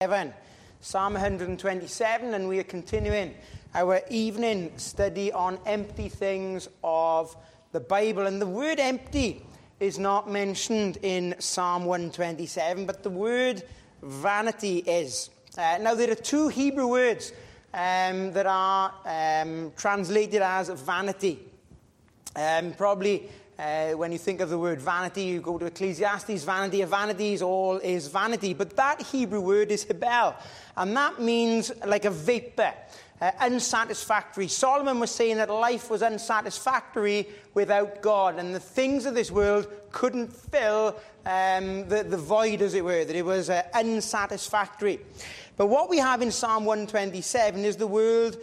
Psalm 127, and we are continuing our evening study on empty things of the Bible. And the word empty is not mentioned in Psalm 127, but the word vanity is. Now, there are two Hebrew words that are translated as vanity. When you think of the word vanity, you go to Ecclesiastes, vanity of vanities, all is vanity. But that Hebrew word is hebel, and that means like a vapor, unsatisfactory. Solomon was saying that life was unsatisfactory without God, and the things of this world couldn't fill the void, as it were, that it was unsatisfactory. But what we have in Psalm 127 is the word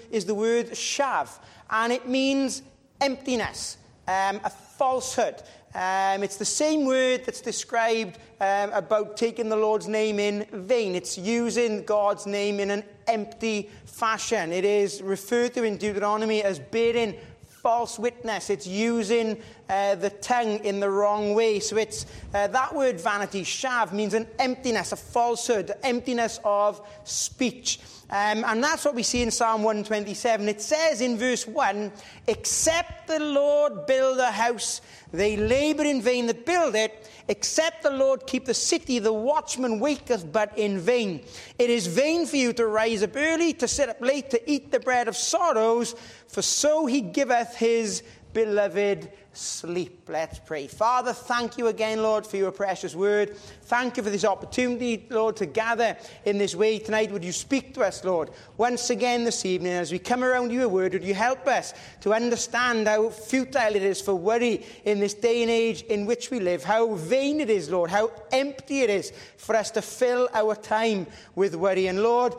shav, and it means emptiness. A falsehood. It's the same word that's described about taking the Lord's name in vain. It's using God's name in an empty fashion. It is referred to in Deuteronomy as bearing false witness. It's using the tongue in the wrong way. So it's that word vanity, shav, means an emptiness, a falsehood, emptiness of speech. And that's what we see in Psalm 127. It says in verse 1, "Except the Lord build a house, they labor in vain that build it. Except the Lord keep the city, the watchman waketh but in vain. It is vain for you to rise up early, to sit up late, to eat the bread of sorrows, for so he giveth his beloved sleep." Let's pray. Father, thank you again, Lord, for your precious word. Thank you for this opportunity, Lord, to gather in this way tonight. Would you speak to us, Lord, once again this evening as we come around your word? Would you help us to understand how futile it is for worry in this day and age in which we live, how vain it is, Lord, how empty it is for us to fill our time with worry. And Lord,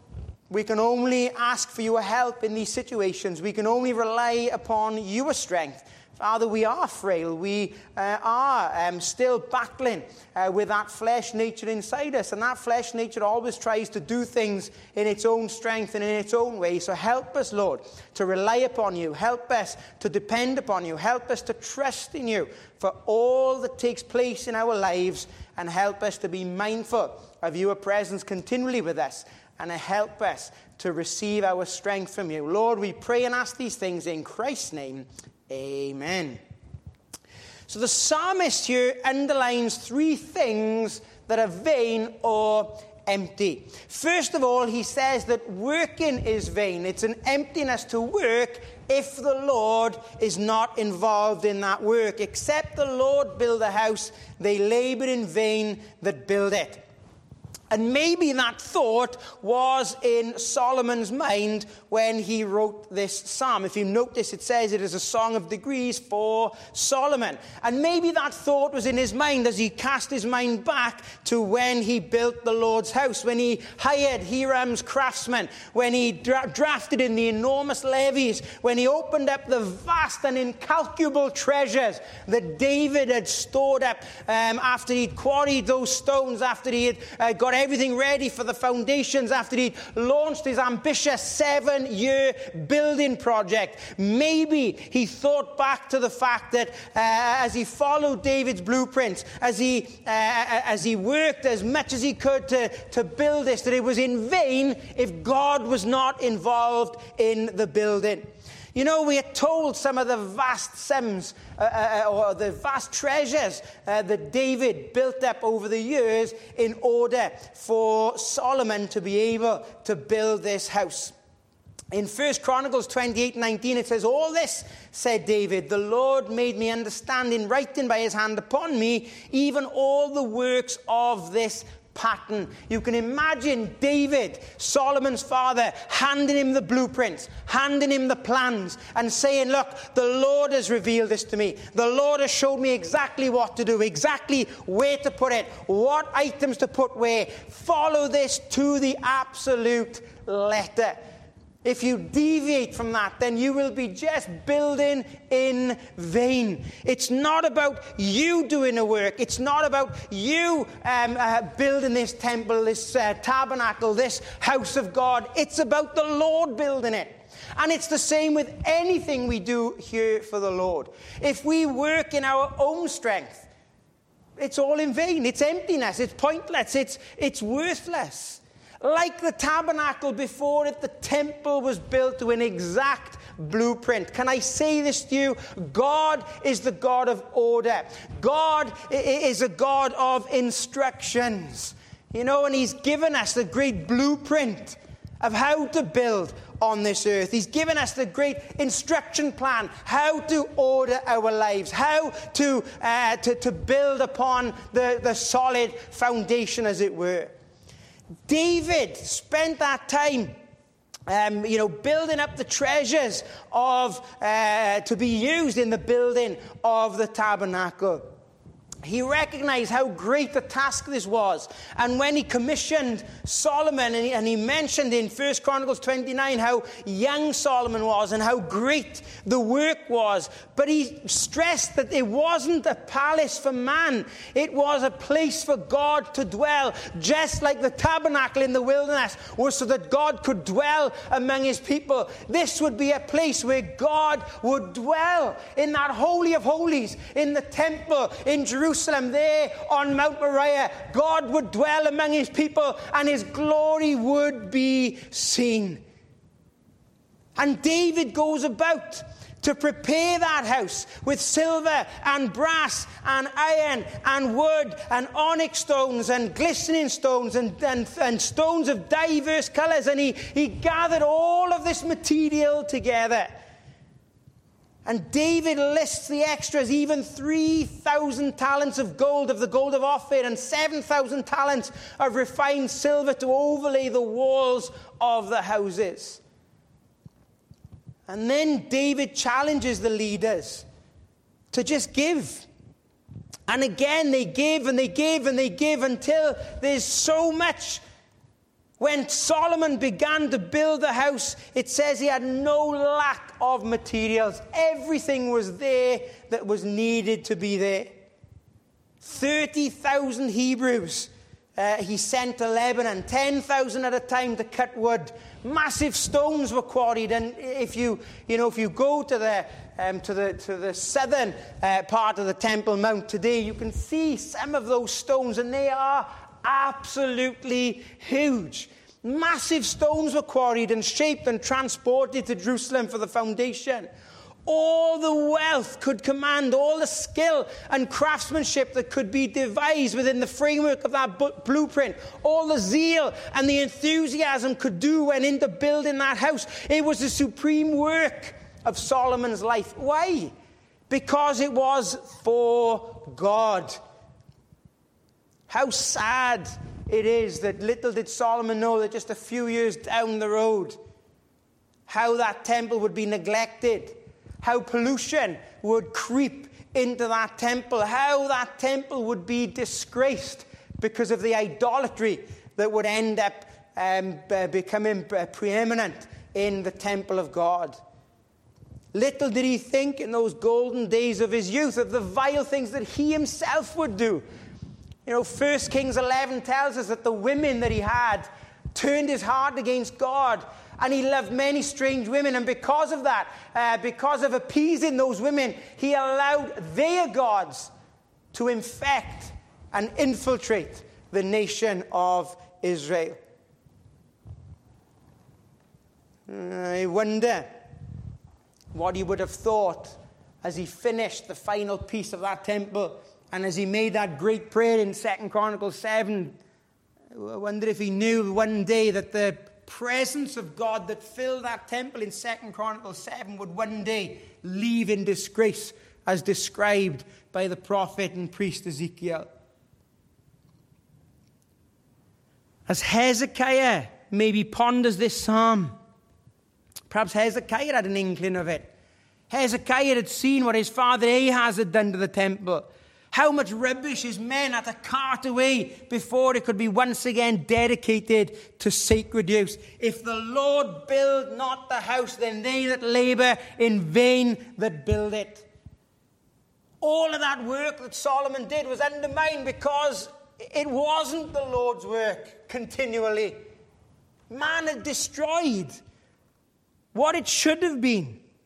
we can only ask for your help in these situations. We can only rely upon your strength. Father, we are frail. We are still battling with that flesh nature inside us. And that flesh nature always tries to do things in its own strength and in its own way. So help us, Lord, to rely upon you. Help us to depend upon you. Help us to trust in you for all that takes place in our lives. And help us to be mindful of your presence continually with us. And help us to receive our strength from you. Lord, we pray and ask these things in Christ's name. Amen. So the psalmist here underlines three things that are vain or empty. First of all, he says that working is vain. It's an emptiness to work if the Lord is not involved in that work. Except the Lord build a house, they labor in vain that build it. And maybe that thought was in Solomon's mind when he wrote this psalm. If you notice, it says it is a song of degrees for Solomon. And maybe that thought was in his mind as he cast his mind back to when he built the Lord's house, when he hired Hiram's craftsmen, when he drafted in the enormous levies, when he opened up the vast and incalculable treasures that David had stored up after he'd quarried those stones, after he had got everything ready for the foundations, after he'd launched his ambitious 7-year building project. Maybe he thought back to the fact that as he followed David's blueprints, as he worked as much as he could to build this, that it was in vain if God was not involved in the building. You know, we are told some of the vast sums or the vast treasures that David built up over the years in order for Solomon to be able to build this house. In 1 Chronicles 28:19, it says, "All this, said David, the Lord made me understand in writing by his hand upon me, even all the works of this pattern." You can imagine David, Solomon's father, handing him the blueprints, handing him the plans, and saying, "Look, the Lord has revealed this to me. The Lord has showed me exactly what to do, exactly where to put it, what items to put where. Follow this to the absolute letter." If you deviate from that, then you will be just building in vain. It's not about you doing the work. It's not about you building this temple, this tabernacle, this house of God. It's about the Lord building it. And it's the same with anything we do here for the Lord. If we work in our own strength, it's all in vain. It's emptiness. It's pointless. It's worthless. Like the tabernacle before it, the temple was built to an exact blueprint. Can I say this to you? God is the God of order. God is a God of instructions. You know, and he's given us the great blueprint of how to build on this earth. He's given us the great instruction plan, how to order our lives, how to build upon the solid foundation, as it were. David spent that time building up the treasures to be used in the building of the tabernacle. He recognized how great a task this was. And when he commissioned Solomon, and he mentioned in 1 Chronicles 29 how young Solomon was and how great the work was. But he stressed that it wasn't a palace for man. It was a place for God to dwell. Just like the tabernacle in the wilderness was so that God could dwell among his people. This would be a place where God would dwell in that Holy of Holies, in the temple, in Jerusalem, there on Mount Moriah. God would dwell among his people and his glory would be seen. And David goes about to prepare that house with silver and brass and iron and wood and onyx stones and glistening stones and stones of diverse colors. And he gathered all of this material together. And David lists the extras, even 3,000 talents of gold, of the gold of Ophir, and 7,000 talents of refined silver to overlay the walls of the houses. And then David challenges the leaders to just give. And again, they give and they give and they give until there's so much. When Solomon began to build the house, it says he had no lack of materials. Everything was there that was needed to be there. 30,000 Hebrews he sent to Lebanon, 10,000 at a time to cut wood. Massive stones were quarried, and if you go to the southern part of the Temple Mount today, you can see some of those stones, and they are absolutely huge. Massive stones were quarried and shaped and transported to Jerusalem for the foundation. All the wealth could command, all the skill and craftsmanship that could be devised within the framework of that blueprint, all the zeal and the enthusiasm could do went into building that house. It was the supreme work of Solomon's life. Why? Because it was for God. How sad it is that little did Solomon know that just a few years down the road, how that temple would be neglected, how pollution would creep into that temple, how that temple would be disgraced because of the idolatry that would end up becoming preeminent in the temple of God. Little did he think in those golden days of his youth of the vile things that he himself would do. 1 Kings 11 tells us that the women that he had turned his heart against God, and he loved many strange women. And because of that, because of appeasing those women, he allowed their gods to infect and infiltrate the nation of Israel. I wonder what he would have thought as he finished the final piece of that temple. And as he made that great prayer in 2 Chronicles 7, I wonder if he knew one day that the presence of God that filled that temple in 2 Chronicles 7 would one day leave in disgrace, as described by the prophet and priest Ezekiel. As Hezekiah maybe ponders this psalm, perhaps Hezekiah had an inkling of it. Hezekiah had seen what his father Ahaz had done to the temple. How much rubbish his men had to cart away before it could be once again dedicated to sacred use. If the Lord build not the house, then they that labor in vain that build it. All of that work that Solomon did was undermined because it wasn't the Lord's work continually. Man had destroyed what it should have been.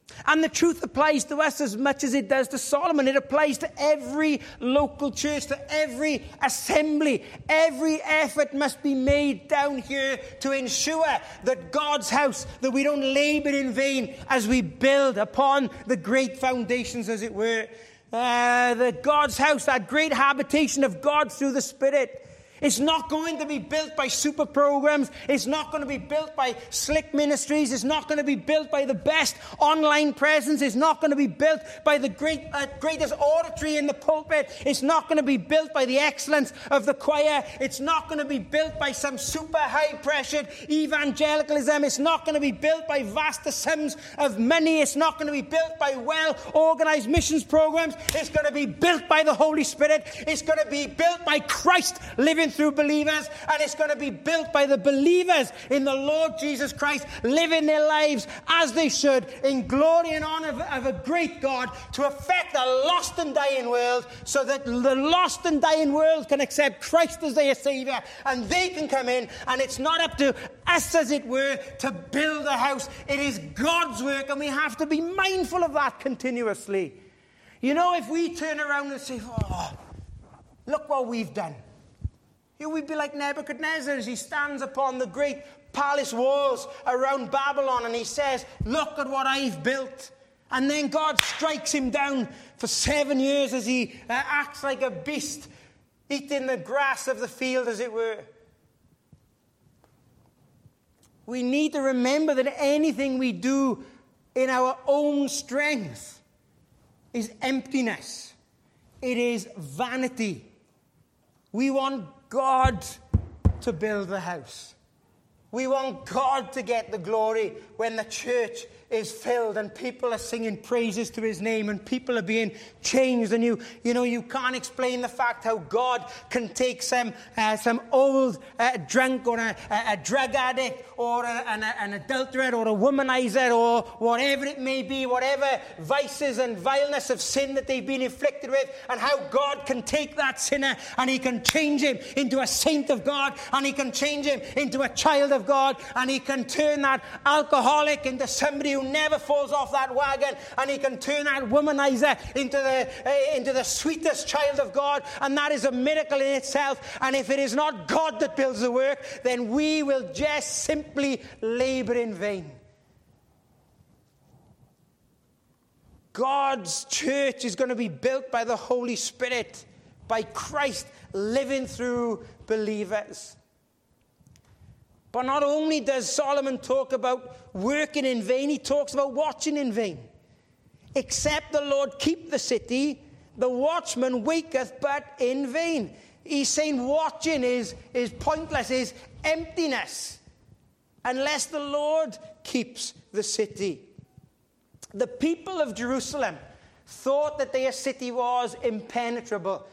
And the truth applies to us as much as it does to Solomon. It applies to every local church, to every assembly. Every effort must be made down here to ensure that God's house, that we don't labor in vain as we build upon the great foundations, as it were. That God's house, that great habitation of God through the Spirit, it's not going to be built by super programs. It's not going to be built by slick ministries. It's not going to be built by the best online presence. It's not going to be built by the greatest oratory in the pulpit. It's not going to be built by the excellence of the choir. It's not going to be built by some super high-pressured evangelicalism. It's not going to be built by vast sums of money. It's not going to be built by well-organized missions programs. It's going to be built by the Holy Spirit. It's going to be built by Christ living through believers, and it's going to be built by the believers in the Lord Jesus Christ, living their lives as they should, in glory and honor of a great God, to affect a lost and dying world, so that the lost and dying world can accept Christ as their Savior, and they can come in, and it's not up to us, as it were, to build a house. It is God's work, and we have to be mindful of that continuously. You know, if we turn around and say, oh, look what we've done. We'd be like Nebuchadnezzar as he stands upon the great palace walls around Babylon and he says, look at what I've built. And then God strikes him down for 7 years as he acts like a beast, eating the grass of the field, as it were. We need to remember that anything we do in our own strength is emptiness. It is vanity. We want God to build the house. We want God to get the glory when the church is filled and people are singing praises to his name and people are being changed. And you can't explain the fact how God can take some old drunk or a drug addict or an adulterate or a womanizer or whatever it may be, whatever vices and vileness of sin that they've been inflicted with, and how God can take that sinner and he can change him into a saint of God, and he can change him into a child of God, and he can turn that alcoholic into somebody who never falls off that wagon, and he can turn that womanizer into the sweetest child of God, and that is a miracle in itself. And if it is not God that builds the work, then we will just simply labor in vain. God's church is going to be built by the Holy Spirit, by Christ living through believers. But not only does Solomon talk about working in vain, he talks about watching in vain. Except the Lord keep the city, the watchman waketh but in vain. He's saying watching is pointless, is emptiness, unless the Lord keeps the city. The people of Jerusalem thought that their city was impenetrable.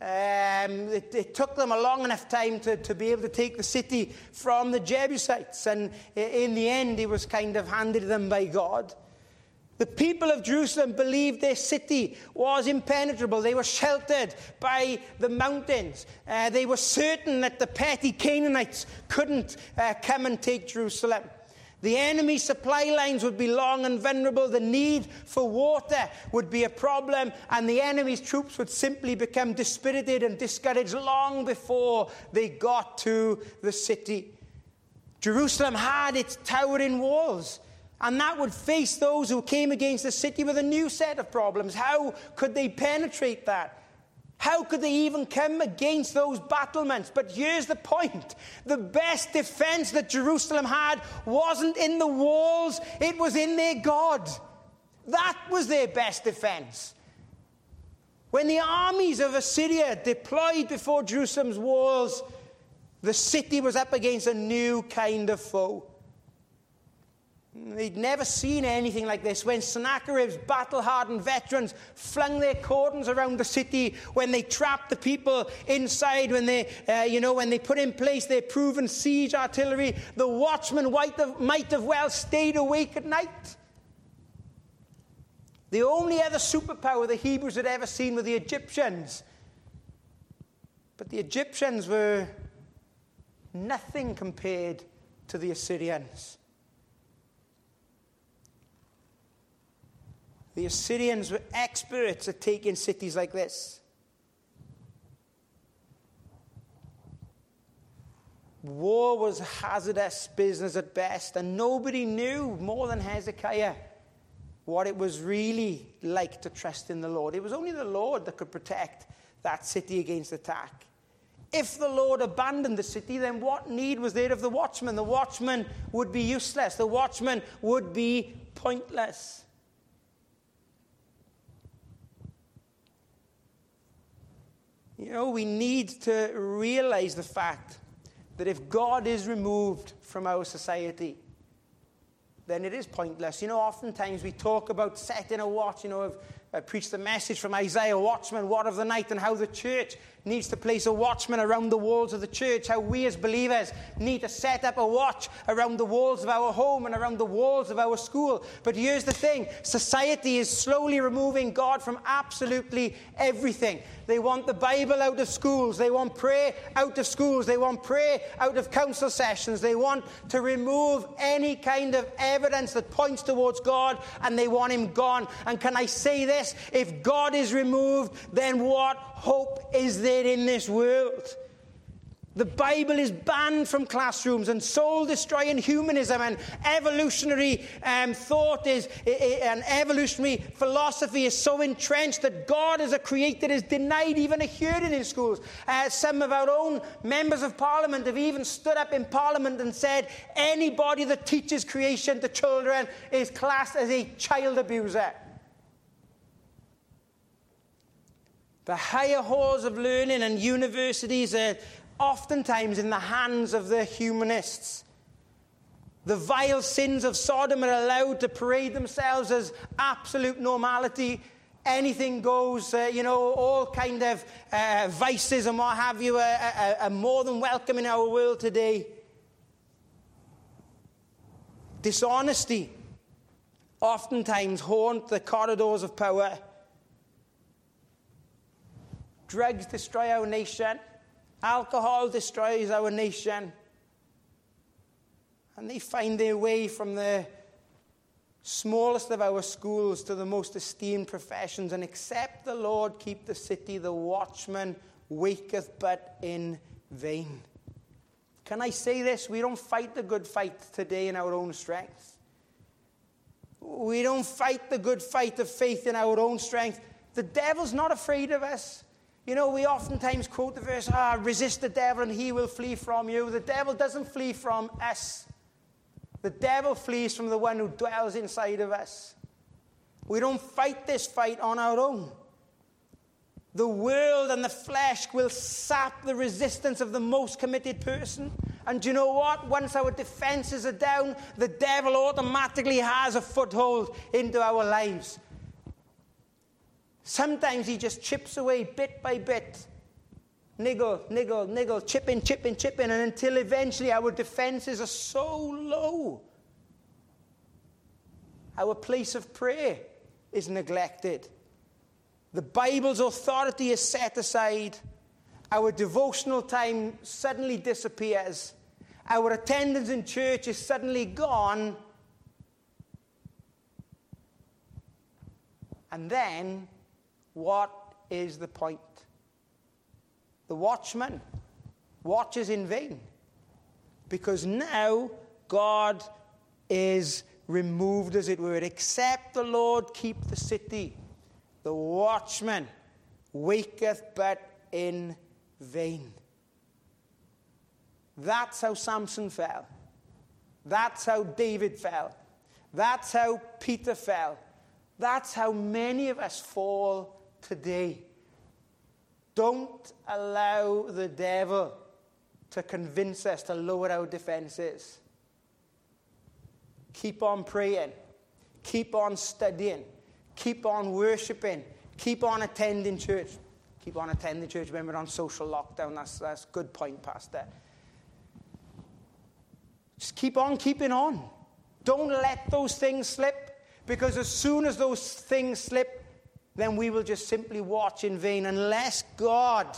It took them a long enough time to be able to take the city from the Jebusites, and in the end it was kind of handed to them by God. The people of Jerusalem believed their city was impenetrable. They were sheltered by the mountains. They were certain that the petty Canaanites couldn't come and take Jerusalem. The enemy supply lines would be long and vulnerable. The need for water would be a problem. And the enemy's troops would simply become dispirited and discouraged long before they got to the city. Jerusalem had its towering walls. And that would face those who came against the city with a new set of problems. How could they penetrate that? How could they even come against those battlements? But here's the point. The best defense that Jerusalem had wasn't in the walls. It was in their God. That was their best defense. When the armies of Assyria deployed before Jerusalem's walls, the city was up against a new kind of foe. They'd never seen anything like this. When Sennacherib's battle-hardened veterans flung their cordons around the city, when they trapped the people inside, when they put in place their proven siege artillery, the watchmen might have well stayed awake at night. The only other superpower the Hebrews had ever seen were the Egyptians. But the Egyptians were nothing compared to the Assyrians. The Assyrians were experts at taking cities like this. War was hazardous business at best, and nobody knew more than Hezekiah what it was really like to trust in the Lord. It was only the Lord that could protect that city against attack. If the Lord abandoned the city, then what need was there of the watchman? The watchman would be useless. The watchman would be pointless. You know, we need to realize the fact that if God is removed from our society, then it is pointless. You know, oftentimes we talk about setting a watch. You know, I've preached the message from Isaiah, watchman, what of the night, and how the church needs to place a watchman around the walls of the church, how we as believers need to set up a watch around the walls of our home and around the walls of our school. But here's the thing, society is slowly removing God from absolutely everything. They want the Bible out of schools. They want prayer out of schools. They want prayer out of council sessions. They want to remove any kind of evidence that points towards God, and they want him gone. And can I say this? If God is removed, then what hope is there in this world? The Bible is banned from classrooms, and soul-destroying humanism and evolutionary thought and evolutionary philosophy is so entrenched that God as a creator is denied even a hearing in schools. Some of our own members of Parliament have even stood up in Parliament and said anybody that teaches creation to children is classed as a child abuser. The higher halls of learning and universities are oftentimes in the hands of the humanists. The vile sins of Sodom are allowed to parade themselves as absolute normality. Anything goes, all kind of vices and what have you are more than welcome in our world today. Dishonesty oftentimes haunt the corridors of power. Drugs destroy our nation. Alcohol destroys our nation. And they find their way from the smallest of our schools to the most esteemed professions. And except the Lord keep the city, the watchman waketh but in vain. Can I say this? We don't fight the good fight today in our own strength. We don't fight the good fight of faith in our own strength. The devil's not afraid of us. You know, we oftentimes quote the verse, resist the devil and he will flee from you. The devil doesn't flee from us. The devil flees from the one who dwells inside of us. We don't fight this fight on our own. The world and the flesh will sap the resistance of the most committed person. And do you know what? Once our defenses are down, the devil automatically has a foothold into our lives. Sometimes he just chips away bit by bit. Niggle, niggle, niggle, chip in, and until eventually our defenses are so low. Our place of prayer is neglected. The Bible's authority is set aside. Our devotional time suddenly disappears. Our attendance in church is suddenly gone. And then, what is the point? The watchman watches in vain, because now God is removed, as it were. Except the Lord keep the city, the watchman waketh but in vain. That's how Samson fell. That's how David fell. That's how Peter fell. That's how many of us fall today. Don't allow the devil to convince us to lower our defenses. Keep on praying. Keep on studying. Keep on worshiping. Keep on attending church. Keep on attending church when we're on social lockdown. That's a good point, Pastor. Just keep on keeping on. Don't let those things slip, because as soon as those things slip, then we will just simply watch in vain. Unless God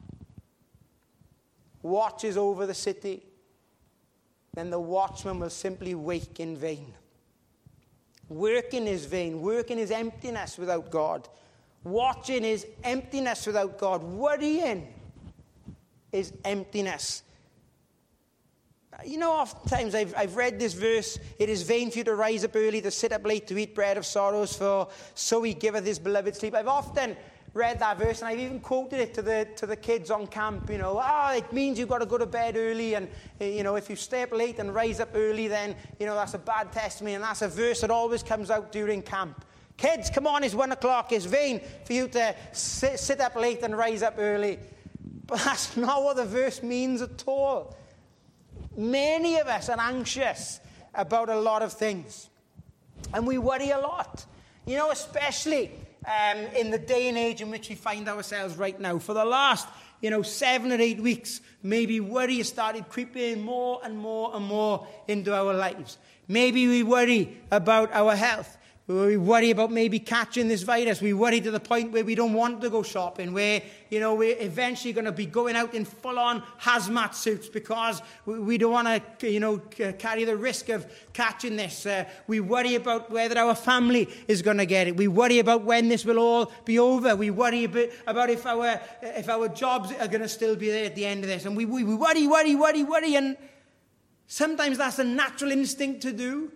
watches over the city, then the watchman will simply wake in vain. Working is vain. Working is emptiness without God. Watching is emptiness without God. Worrying is emptiness. You know, oftentimes I've read this verse, it is vain for you to rise up early, to sit up late, to eat bread of sorrows, for so he giveth his beloved sleep. I've often read that verse, and I've even quoted it to the kids on camp, you know. It means you've got to go to bed early, and, you know, if you stay up late and rise up early, then, you know, that's a bad testimony, and that's a verse that always comes out during camp. Kids, come on, it's 1 o'clock. It's vain for you to sit up late and rise up early. But that's not what the verse means at all. Many of us are anxious about a lot of things. And we worry a lot. You know, especially in the day and age in which we find ourselves right now. For the last, 7 or 8 weeks, maybe worry has started creeping more and more and more into our lives. Maybe we worry about our health. We worry about maybe catching this virus. We worry to the point where we don't want to go shopping, where, we're eventually going to be going out in full-on hazmat suits because we don't want to, carry the risk of catching this. We worry about whether our family is going to get it. We worry about when this will all be over. We worry about if our jobs are going to still be there at the end of this. And we worry. And sometimes that's a natural instinct to do.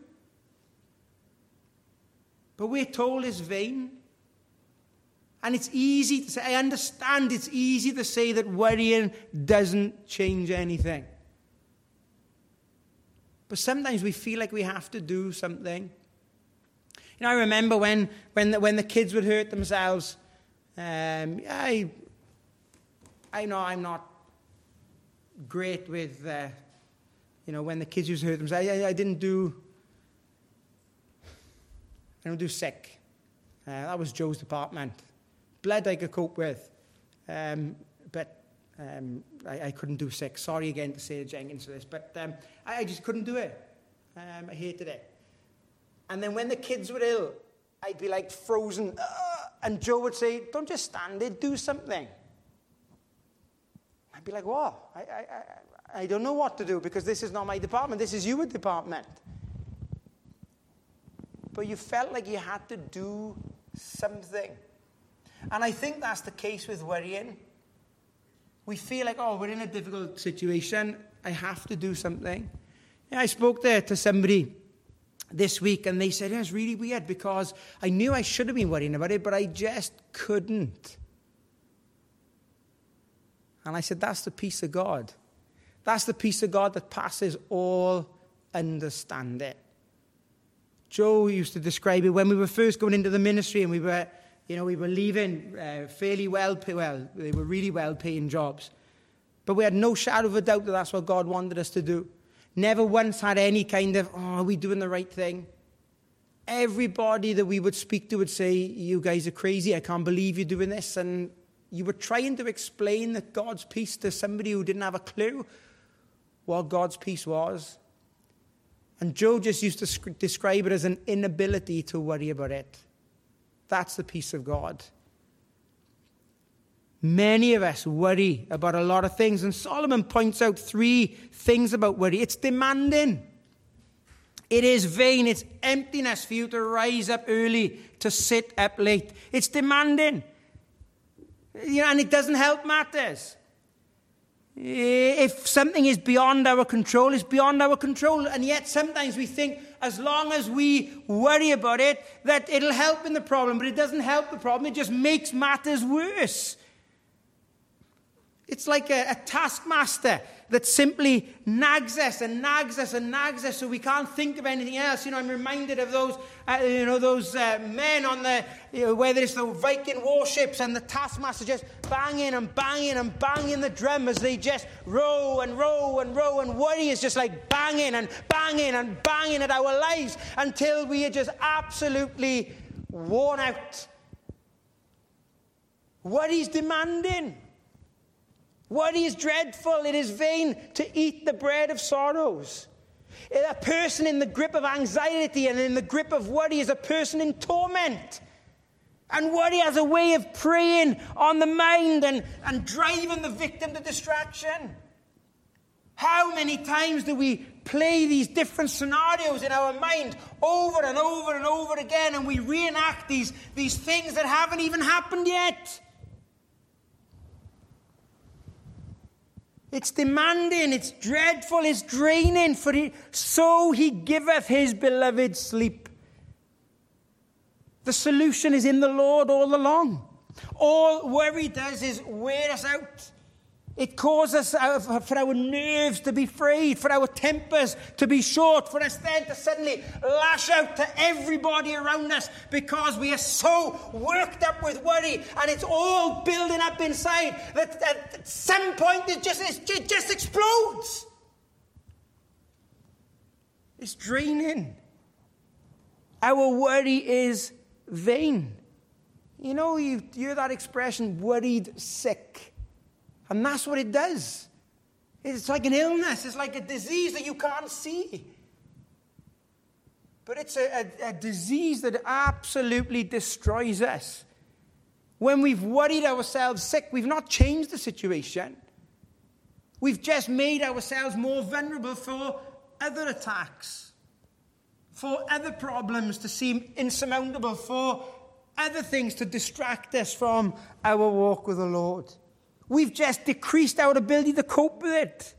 But we're told it's vain. And it's easy to say, I understand it's easy to say that worrying doesn't change anything. But sometimes we feel like we have to do something. I remember when the kids would hurt themselves. I know I'm not great with, when the kids used to hurt themselves. I don't do sick. That was Joe's department. Blood I could cope with. But I couldn't do sick. Sorry again to Sarah Jenkins for this. But I just couldn't do it. I hated it. And then when the kids were ill, I'd be like frozen. And Joe would say, don't just stand there, do something. I'd be like, what? I don't know what to do because this is not my department. This is your department. But you felt like you had to do something. And I think that's the case with worrying. We feel like, we're in a difficult situation. I have to do something. I spoke there to somebody this week, and they said, it's really weird because I knew I should have been worrying about it, but I just couldn't. And I said, that's the peace of God. That's the peace of God that passes all understanding. Joe used to describe it when we were first going into the ministry and we were leaving fairly they were really well-paying jobs. But we had no shadow of a doubt that that's what God wanted us to do. Never once had any kind of, are we doing the right thing? Everybody that we would speak to would say, you guys are crazy, I can't believe you're doing this. And you were trying to explain that God's peace to somebody who didn't have a clue what God's peace was. And Joe just used to describe it as an inability to worry about it. That's the peace of God. Many of us worry about a lot of things. And Solomon points out 3 things about worry. It's demanding. It is vain. It's emptiness for you to rise up early, to sit up late. It's demanding. And it doesn't help matters. If something is beyond our control, it's beyond our control. And yet sometimes we think as long as we worry about it, that it'll help in the problem. But it doesn't help the problem. It just makes matters worse. It's like a taskmaster that simply nags us and nags us and nags us so we can't think of anything else. I'm reminded of those men on the, whether it's the Viking warships and the taskmaster just banging and banging and banging the drum as they just row and row and row. And worry is just like banging and banging and banging at our lives until we are just absolutely worn out. Worry is demanding. Worry is dreadful. It is vain to eat the bread of sorrows. A person in the grip of anxiety and in the grip of worry is a person in torment. And worry has a way of preying on the mind and driving the victim to distraction. How many times do we play these different scenarios in our mind over and over and over again, and we reenact these things that haven't even happened yet? It's demanding, it's dreadful, it's draining. So he giveth his beloved sleep. The solution is in the Lord all along. All worry does is wear us out. It causes us for our nerves to be frayed, for our tempers to be short, for us then to suddenly lash out to everybody around us because we are so worked up with worry, and it's all building up inside that at some point it just explodes. It's draining. Our worry is vain. You know, you hear that expression, worried sick. And that's what it does. It's like an illness. It's like a disease that you can't see. But it's a disease that absolutely destroys us. When we've worried ourselves sick, we've not changed the situation. We've just made ourselves more vulnerable for other attacks, for other problems to seem insurmountable, for other things to distract us from our walk with the Lord. We've just decreased our ability to cope with it.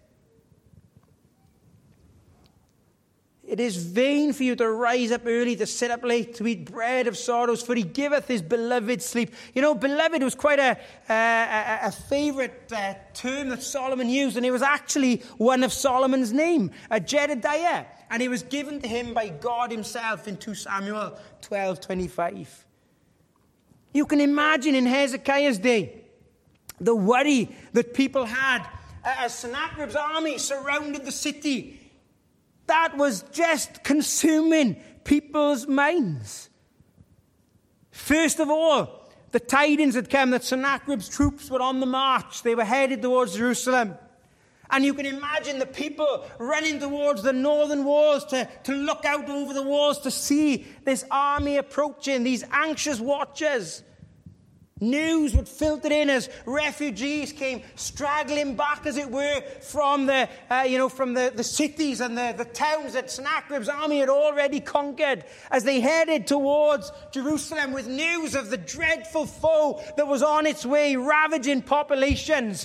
It is vain for you to rise up early, to sit up late, to eat bread of sorrows, for he giveth his beloved sleep. You know, beloved was quite a favourite term that Solomon used, and it was actually one of Solomon's name, Jedediah. And it was given to him by God himself in 2 Samuel 12:25. You can imagine in Hezekiah's day, the worry that people had as Sennacherib's army surrounded the city. That was just consuming people's minds. First of all, the tidings had come that Sennacherib's troops were on the march. They were headed towards Jerusalem. And you can imagine the people running towards the northern walls to look out over the walls to see this army approaching, these anxious watchers. News would filter in as refugees came straggling back, as it were, from the cities and the towns that Sennacherib's army had already conquered, as they headed towards Jerusalem with news of the dreadful foe that was on its way, ravaging populations.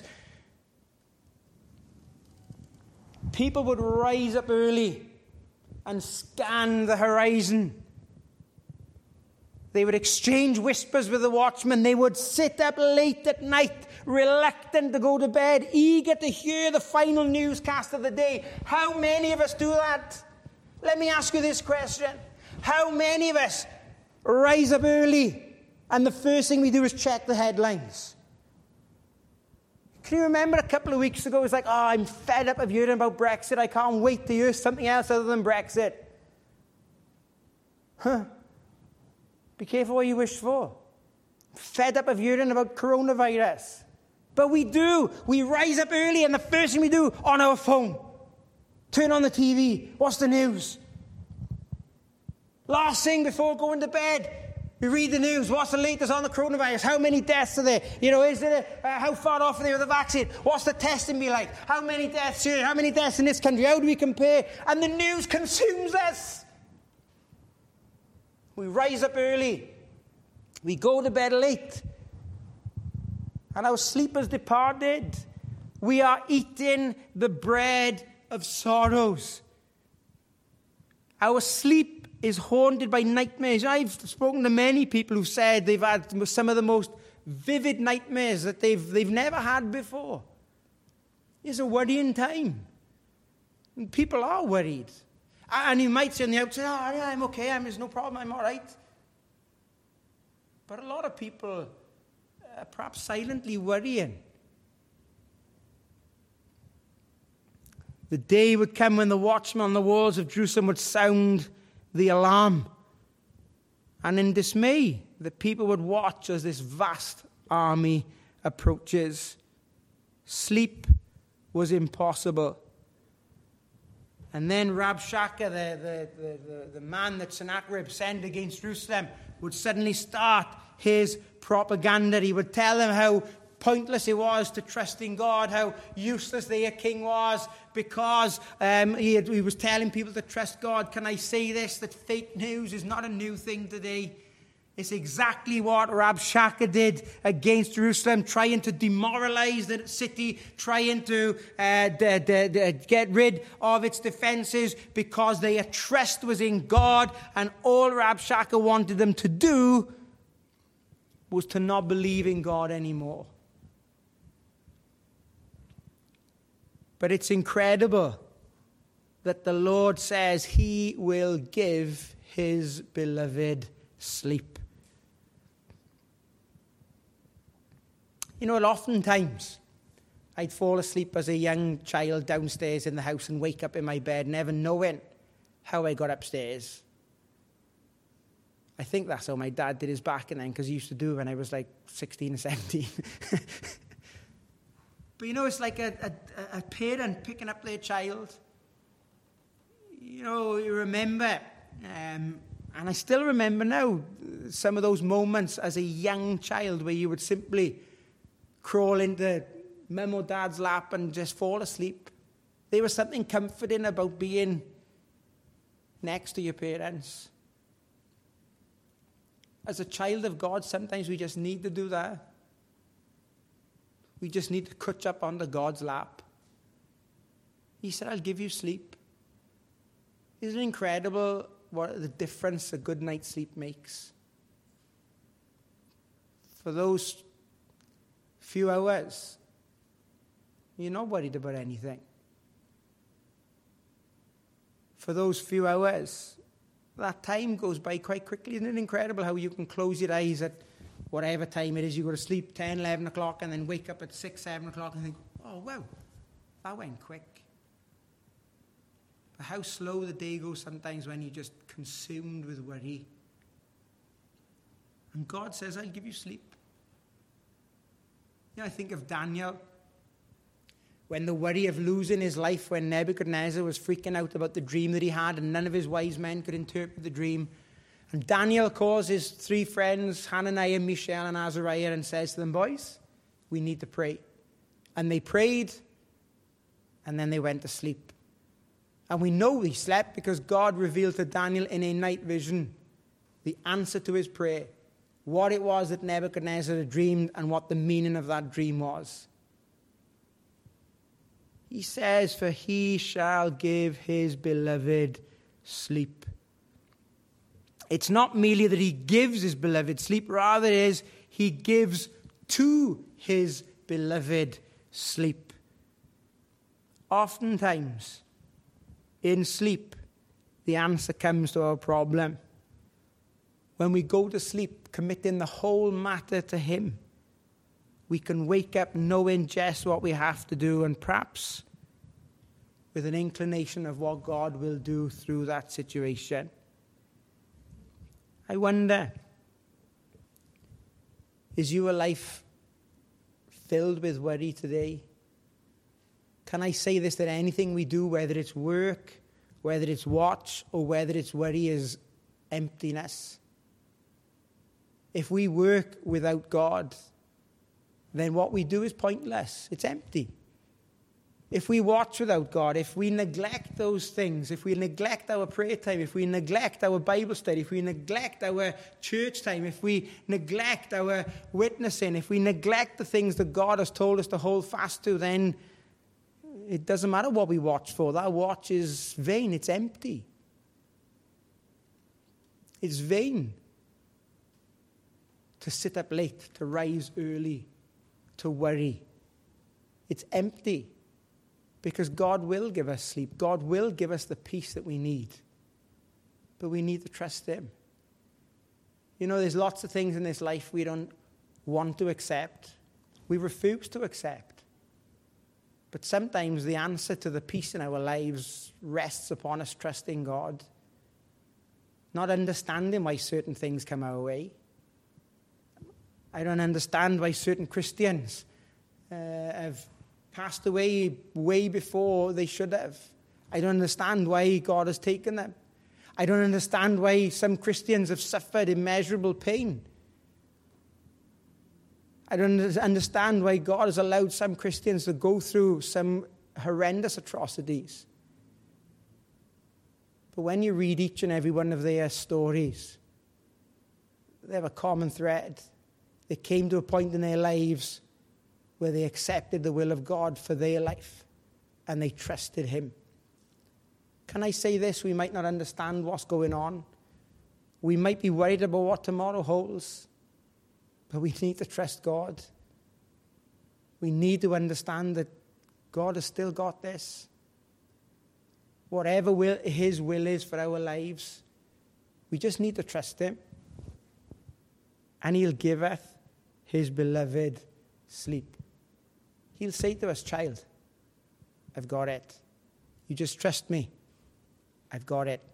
People would rise up early and scan the horizon. They would exchange whispers with the watchmen. They would sit up late at night, reluctant to go to bed, eager to hear the final newscast of the day. How many of us do that? Let me ask you this question. How many of us rise up early and the first thing we do is check the headlines? Can you remember a couple of weeks ago, it was like, I'm fed up of hearing about Brexit. I can't wait to hear something else other than Brexit. Be careful what you wish for. Fed up of hearing about coronavirus. But we do. We rise up early and the first thing we do, on our phone. Turn on the TV. What's the news? Last thing before going to bed, we read the news. What's the latest on the coronavirus? How many deaths are there? You know, how far off are they with the vaccine? What's the testing be like? How many deaths here? How many deaths in this country? How do we compare? And the news consumes us. We rise up early. We go to bed late. And our sleep has departed. We are eating the bread of sorrows. Our sleep is haunted by nightmares. I've spoken to many people who said they've had some of the most vivid nightmares that they've never had before. It's a worrying time. And people are worried. And you might say on the outside, yeah, I'm okay, there's no problem, I'm all right. But a lot of people are perhaps silently worrying. The day would come when the watchmen on the walls of Jerusalem would sound the alarm. And in dismay, the people would watch as this vast army approaches. Sleep was impossible. And then Rabshakeh, the man that Sennacherib sent against Jerusalem, would suddenly start his propaganda. He would tell them how pointless it was to trust in God, how useless their king was because he was telling people to trust God. Can I say this, that fake news is not a new thing today? It's exactly what Rabshakeh did against Jerusalem, trying to demoralize the city, trying to get rid of its defenses because their trust was in God, and all Rabshakeh wanted them to do was to not believe in God anymore. But it's incredible that the Lord says he will give his beloved sleep. You know, oftentimes I'd fall asleep as a young child downstairs in the house and wake up in my bed never knowing how I got upstairs. I think that's how my dad did his back then, because he used to do when I was like 16 or 17. But you know, it's like a parent picking up their child. You know, you remember, and I still remember now, some of those moments as a young child where you would simply crawl into mum or dad's lap and just fall asleep. There was something comforting about being next to your parents. As a child of God, sometimes we just need to do that. We just need to catch up onto God's lap. He said, I'll give you sleep. Isn't it incredible what the difference a good night's sleep makes? For those few hours, you're not worried about anything. For those few hours, that time goes by quite quickly. Isn't it incredible how you can close your eyes at whatever time it is you go to sleep, 10, 11 o'clock, and then wake up at 6, 7 o'clock and think, oh, wow, that went quick. But how slow the day goes sometimes when you're just consumed with worry. And God says, I'll give you sleep. You know, I think of Daniel, when the worry of losing his life, when Nebuchadnezzar was freaking out about the dream that he had, and none of his wise men could interpret the dream. And Daniel calls his 3 friends, Hananiah, Mishael, and Azariah, and says to them, boys, we need to pray. And they prayed, and then they went to sleep. And we know he slept because God revealed to Daniel in a night vision the answer to his prayer, what it was that Nebuchadnezzar had dreamed and what the meaning of that dream was. He says, for he shall give his beloved sleep. It's not merely that he gives his beloved sleep, rather it is he gives to his beloved sleep. Oftentimes, in sleep, the answer comes to our problem. When we go to sleep, committing the whole matter to him, we can wake up knowing just what we have to do, and perhaps with an inclination of what God will do through that situation. I wonder, is your life filled with worry today? Can I say this, that anything we do, whether it's work, whether it's watch, or whether it's worry, is emptiness? If we work without God, then what we do is pointless. It's empty. If we watch without God, if we neglect those things, if we neglect our prayer time, if we neglect our Bible study, if we neglect our church time, if we neglect our witnessing, if we neglect the things that God has told us to hold fast to, then it doesn't matter what we watch for. That watch is vain. It's empty. It's vain to sit up late, to rise early, to worry. It's empty. Because God will give us sleep. God will give us the peace that we need. But we need to trust him. You know, there's lots of things in this life we don't want to accept. We refuse to accept. But sometimes the answer to the peace in our lives rests upon us trusting God. Not understanding why certain things come our way. I don't understand why certain Christians have passed away way before they should have. I don't understand why God has taken them. I don't understand why some Christians have suffered immeasurable pain. I don't understand why God has allowed some Christians to go through some horrendous atrocities. But when you read each and every one of their stories, they have a common thread. They came to a point in their lives where they accepted the will of God for their life and they trusted him. Can I say this? We might not understand what's going on. We might be worried about what tomorrow holds. But we need to trust God. We need to understand that God has still got this. Whatever his will is for our lives, we just need to trust him. And he'll give us his beloved sleep. He'll say to us, child, I've got it. You just trust me. I've got it.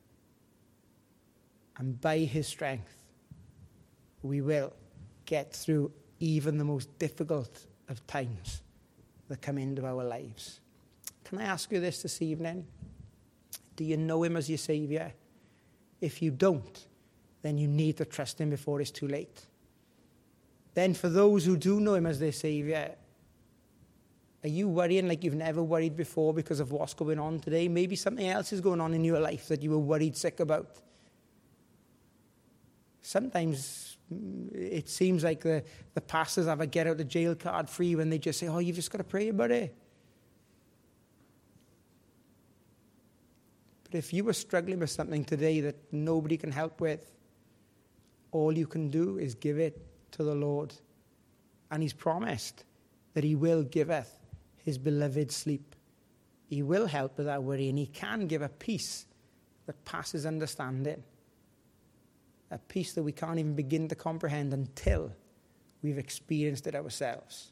And by his strength, we will get through even the most difficult of times that come into our lives. Can I ask you this evening? Do you know him as your Saviour? If you don't, then you need to trust him before it's too late. Then for those who do know him as their Saviour, are you worrying like you've never worried before because of what's going on today? Maybe something else is going on in your life that you were worried sick about. Sometimes it seems like the pastors have a get out of jail card free when they just say, oh, you've just got to pray about it. But if you were struggling with something today that nobody can help with, all you can do is give it to the Lord. And he's promised that he will giveth his beloved sleep. He will help with our worry, and he can give a peace that passes understanding. A peace that we can't even begin to comprehend until we've experienced it ourselves.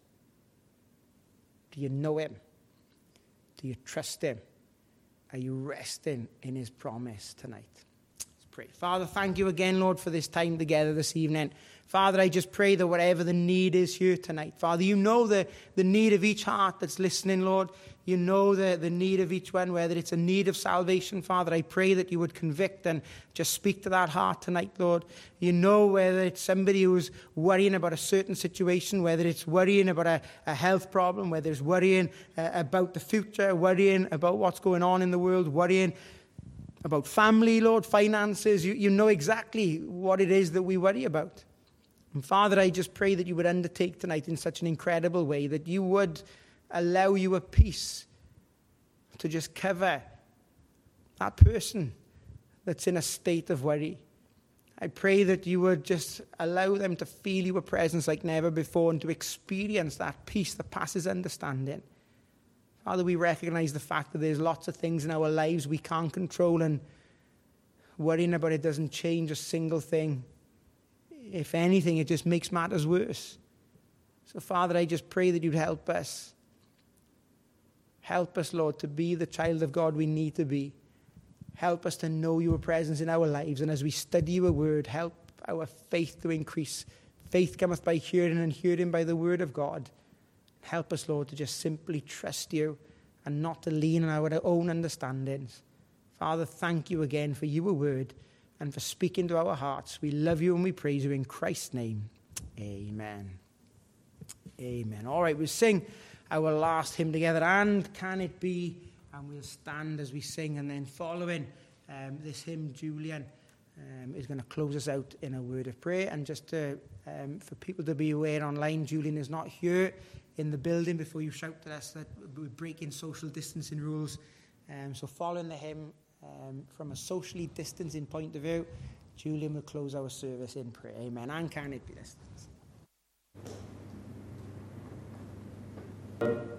Do you know him? Do you trust him? Are you resting in his promise tonight? Let's pray. Father, thank you again, Lord, for this time together this evening. Father, I just pray that whatever the need is here tonight, Father, you know the need of each heart that's listening, Lord. You know the need of each one, whether it's a need of salvation, Father. I pray that you would convict and just speak to that heart tonight, Lord. You know whether it's somebody who's worrying about a certain situation, whether it's worrying about a health problem, whether it's worrying about the future, worrying about what's going on in the world, worrying about family, Lord, finances. You know exactly what it is that we worry about. And Father, I just pray that you would undertake tonight in such an incredible way, that you would allow you a peace to just cover that person that's in a state of worry. I pray that you would just allow them to feel your presence like never before and to experience that peace that passes understanding. Father, we recognize the fact that there's lots of things in our lives we can't control, and worrying about it doesn't change a single thing. If anything, it just makes matters worse. So, Father, I just pray that you'd help us. Help us, Lord, to be the child of God we need to be. Help us to know your presence in our lives. And as we study your word, help our faith to increase. Faith cometh by hearing, and hearing by the word of God. Help us, Lord, to just simply trust you and not to lean on our own understandings. Father, thank you again for your word and for speaking to our hearts. We love you and we praise you in Christ's name. Amen. Amen. All right, we'll sing our last hymn together, And Can It Be? And we'll stand as we sing, and then following this hymn, Julian is going to close us out in a word of prayer. And just for people to be aware online, Julian is not here in the building before you shout at us that we're breaking social distancing rules. So following the hymn, from a socially distancing point of view, Julian will close our service in prayer. Amen. And can it be this?